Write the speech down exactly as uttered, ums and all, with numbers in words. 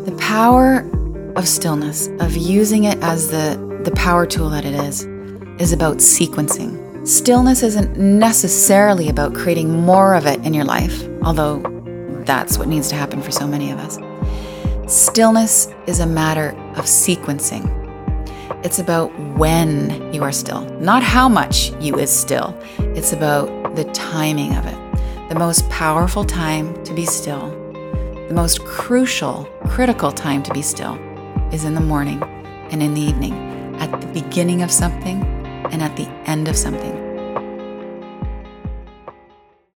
The power of stillness, of using it as the, the power tool that it is, is about sequencing. Stillness isn't necessarily about creating more of it in your life, although that's what needs to happen for so many of us. Stillness is a matter of sequencing. It's about when you are still, not how much you is still. It's about the timing of it. The most powerful time to be still, the most crucial, critical time to be still is in the morning and in the evening, at the beginning of something and at the end of something.